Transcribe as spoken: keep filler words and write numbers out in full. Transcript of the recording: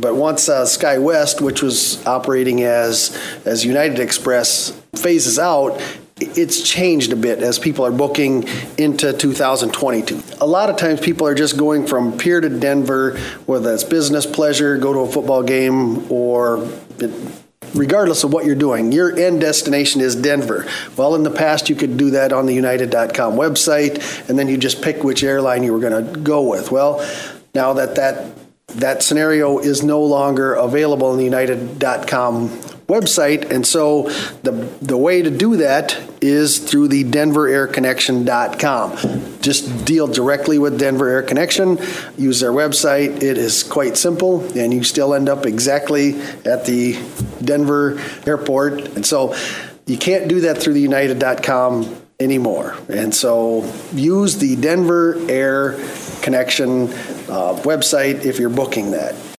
But once uh, SkyWest, which was operating as as United Express, phases out, it's changed a bit as people are booking into two thousand twenty-two. A lot of times people are just going from Pierre to Denver, whether that's business, pleasure, go to a football game, or regardless of what you're doing, your end destination is Denver. Well, in the past, you could do that on the United dot com website, and then you just pick which airline you were going to go with. Well, now that that, that scenario is no longer available on the United dot com website, and so the the way to do that is through the Denver Air Connection dot com. Just deal directly with Denver Air Connection, use their website. It is quite simple, and you still end up exactly at the Denver airport. And so you can't do that through the United dot com anymore. And so use the Denver Air Connection uh, website if you're booking that.